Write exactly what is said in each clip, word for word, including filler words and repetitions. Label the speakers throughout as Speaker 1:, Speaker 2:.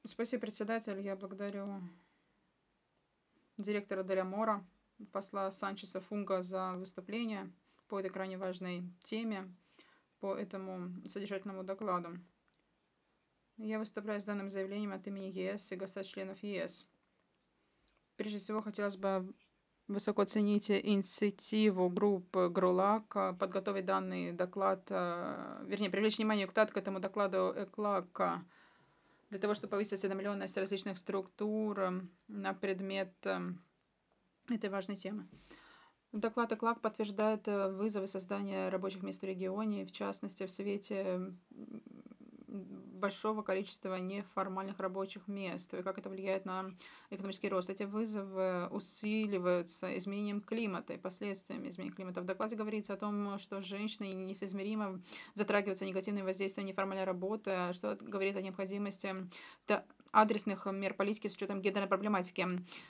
Speaker 1: Спасибо, председатель. Я благодарю директора Деля Мора, посла Санчеса Фунга за выступление по этой крайне важной теме, по этому содержательному докладу. Я выступаю с данным заявлением от имени ЕС и государств-членов ЕС. Прежде всего, хотелось бы высоко оценить инициативу группы ГРУЛАК подготовить данный доклад, вернее, привлечь внимание к этому докладу ЭКЛАК, для того, чтобы повысить осведомленность различных структур на предмет этой важной темы. Доклад ЭКЛАК подтверждает вызовы создания рабочих мест в регионе, в частности, в свете большого количества неформальных рабочих мест, и как это влияет на экономический рост. Эти вызовы усиливаются изменением климата и последствиями изменения климата. В докладе говорится о том, что женщины несоизмеримо затрагиваются негативные воздействия неформальной работы, что говорит о необходимости адресных мер политики с учетом гендерной проблематики.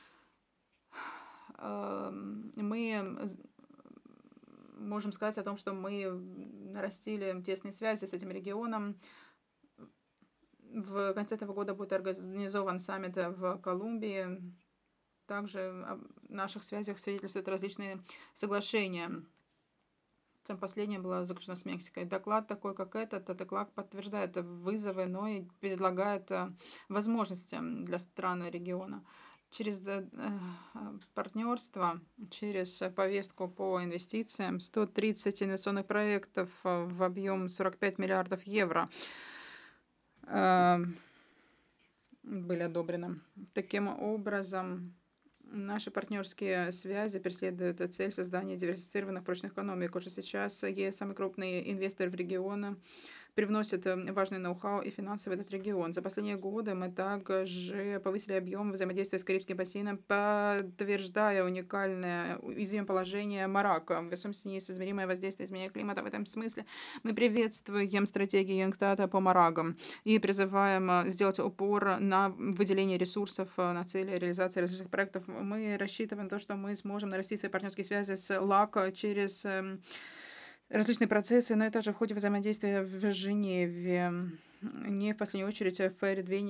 Speaker 1: Мы можем сказать о том, что мы нарастили тесные связи с этим регионом. В конце этого года будет организован саммит в Колумбии. Также о наших связях свидетельствуют различные соглашения. Самое последнее было заключено с Мексикой. Доклад такой, как этот, доклад подтверждает вызовы, но и предлагает возможности для стран региона. Через партнерство, через повестку по инвестициям, сто тридцать инвестиционных проектов в объем сорок пять миллиардов евро были одобрены. Таким образом, наши партнерские связи преследуют цель создания диверсифицированных прочных экономик. Уже сейчас ЕС самый крупный инвестор в регионы, привносит важный ноу-хау и финансы в этот регион. За последние годы мы также повысили объем взаимодействия с Карибским бассейном, подтверждая уникальное уязвимое положение Марокко. В весомости несоизмеримое воздействие изменения климата. В этом смысле мы приветствуем стратегию Юнктата по Марагам и призываем сделать упор на выделение ресурсов на цели реализации различных проектов. Мы рассчитываем на то, что мы сможем нарастить свои партнерские связи с ЛАК через различные процессы, но и также в ходе взаимодействия в Женеве, не в последнюю очередь в продвижении